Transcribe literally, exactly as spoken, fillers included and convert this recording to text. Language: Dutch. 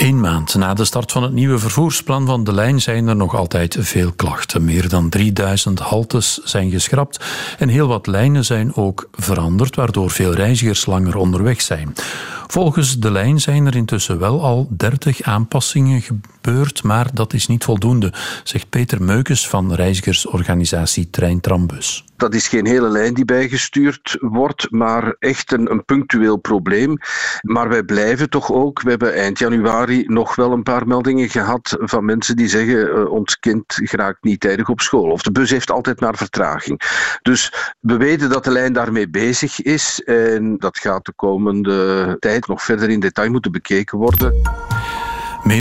Eén maand na de start van het nieuwe vervoersplan van De Lijn zijn er nog altijd veel klachten. Meer dan drieduizend haltes zijn geschrapt en heel wat lijnen zijn ook veranderd, waardoor veel reizigers langer onderweg zijn. Volgens De Lijn zijn er intussen wel al dertig aanpassingen gebeurd, maar dat is niet voldoende, zegt Peter Meukes van reizigersorganisatie Trein Trambus. Dat is geen hele lijn die bijgestuurd wordt, maar echt een, een punctueel probleem. Maar wij blijven toch ook, we hebben eind januari nog wel een paar meldingen gehad van mensen die zeggen uh, ons kind geraakt niet tijdig op school. Of de bus heeft altijd maar vertraging. Dus we weten dat de lijn daarmee bezig is en dat gaat de komende tijd nog verder in detail moeten bekeken worden.